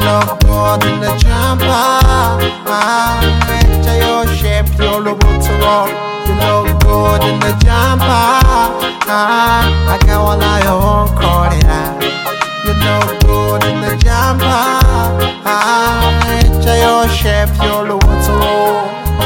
look good in the jumper. Picture your shape, you look to rock. You look good in the jumper. I can't lie, you won't call it out. You look good in the jumper. Picture your shape, you look to rock.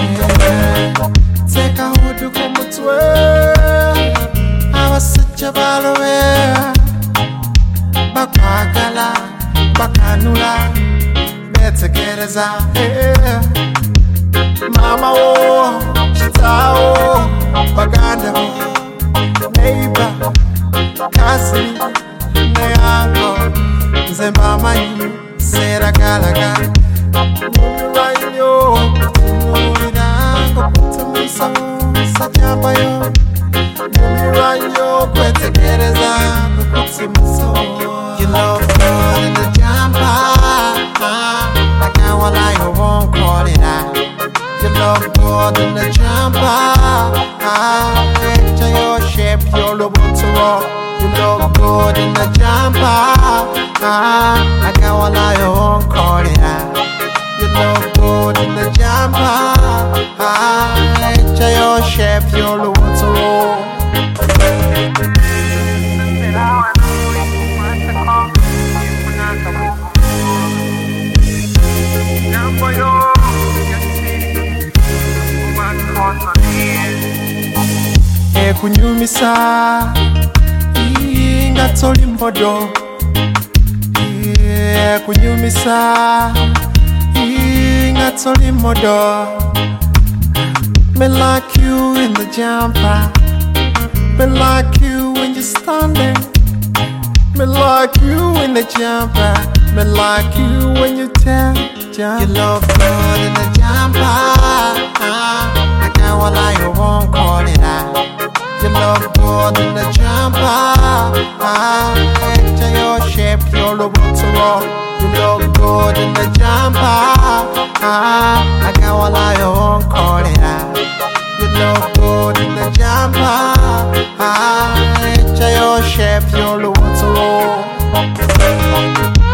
Take a hood to come to work. I was such a ballerina. Bakagala, bakanula, better get us out here. Mama, oh, chitao, baganda, neighbor, cousin, neango, zembama, sera galaga, muranyo, murango, tumisa, sajabayo, muranyo, better get us out. You look good in the jumper. I can't lie, you won't call it out. You look good in the jumper. Picture your shape, you look to rock. You look good in the jumper. I can't lie, you won't call it out. You look good in the jumper. Picture your shape, you look to rock. Kunyumisa ingatoli mbodo. Kunyumisa ingatoli mbodo. Me like you in the jumper. Me like you when you're standing. Me like you in the jumper. Me like you when you tell. You look good in the jumper. I can't lie, you won't call it out. You look good in the jumper. Picture your shape, you look to rock. You look good in the jumper. I can't lie, you won't call it out. You look good in the jumper. Picture your shape, you look to rock.